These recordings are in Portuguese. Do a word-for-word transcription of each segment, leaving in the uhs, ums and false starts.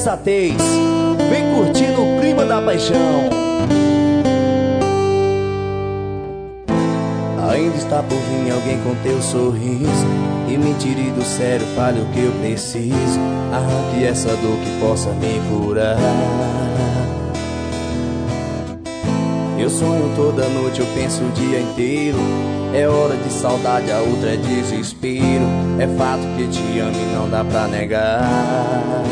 sensatez, vem curtindo o clima da paixão. Ainda está por vir alguém com teu sorriso e me tire do sério, fale o que eu preciso. Arranque essa dor que possa me curar. Eu sonho toda noite, eu penso o dia inteiro. É hora de saudade, a outra é desespero. É fato que te amo e não dá pra negar.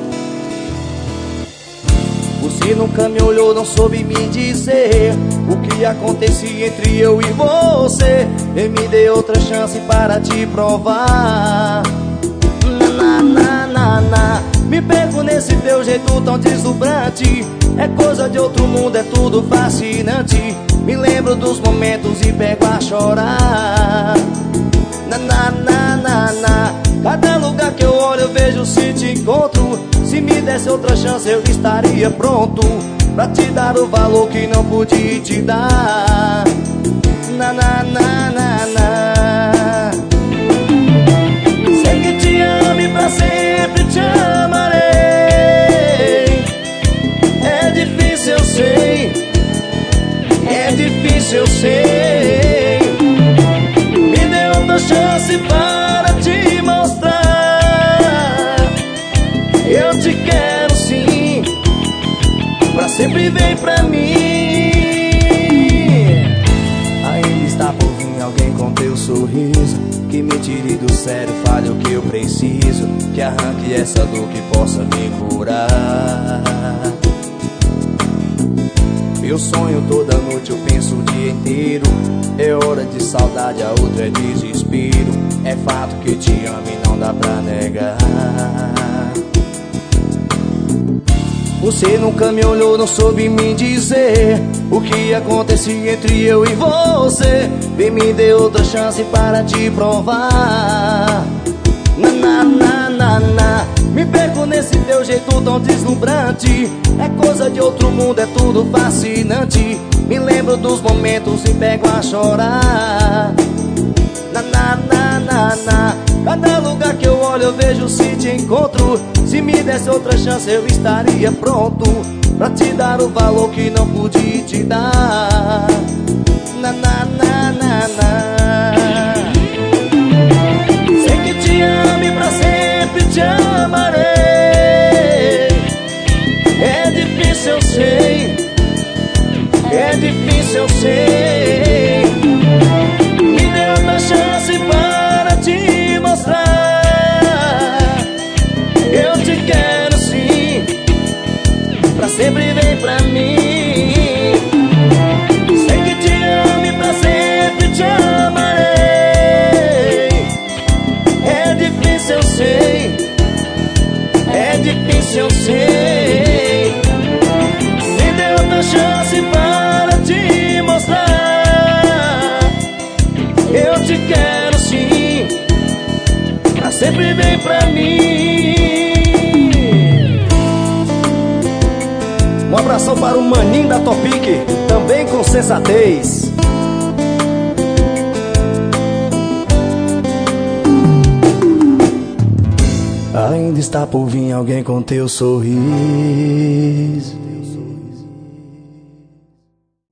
Você nunca me olhou, não soube me dizer o que acontecia entre eu e você. E me dê outra chance para te provar. Na, na, na, na. Me pego nesse teu jeito tão deslumbrante. É coisa de outro mundo, é tudo fascinante. Me lembro dos momentos e pego a chorar. Na, na, na, na, na. Cada lugar que eu olho eu vejo se te encontro. Se me desse outra chance eu estaria pronto pra te dar o valor que não pude te dar. Na, na, na, na, na. Sei que te amo e pra sempre te amarei. É difícil, eu sei. É difícil, eu sei. Me dê outra chance para te mostrar. Eu te quero sim, pra sempre vem pra mim. Ainda está por vir alguém com teu sorriso que me tire do sério, fale o que eu preciso. Que arranque essa dor que possa me curar. Eu sonho toda noite, eu penso o dia inteiro. É hora de saudade, a outra é desespero. É fato que te amo e não dá pra negar. Você nunca me olhou, não soube me dizer o que acontecia entre eu e você. Vem, me dê outra chance para te provar. Na, na, na, na, na. Me perco nesse teu jeito tão deslumbrante. É coisa de outro mundo, é tudo fascinante. Me lembro dos momentos e pego a chorar. Na, na, na, na, na. Cada lugar que eu olho eu vejo se te encontro. Se me desse outra chance eu estaria pronto pra te dar o valor que não pude te dar. Na, na, na, na, na. Sei que te amo e pra sempre te amarei. É difícil, eu sei. É difícil, eu sei. Me dê outra chance para te mostrar. Eu te quero sim, pra sempre vem pra mim. Sei que te amo e pra sempre te amarei. É difícil, eu sei. É difícil, eu sei. Me dê outra chance para te mostrar. Eu te quero sim, pra sempre vem pra mim. Um abração para o maninho da Topic, também com sensatez. Ainda está por vir alguém com teu sorriso